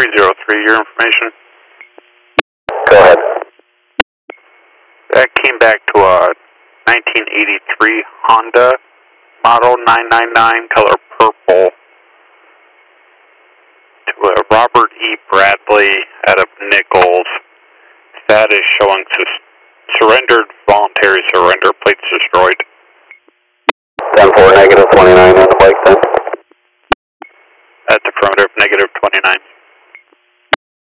303, your information. Go ahead. That came back to a 1983 Honda model 999, color purple, to a Robert E. Bradley out of Nichols. Status showing surrendered, voluntary surrender, plates destroyed. 10-4, -29.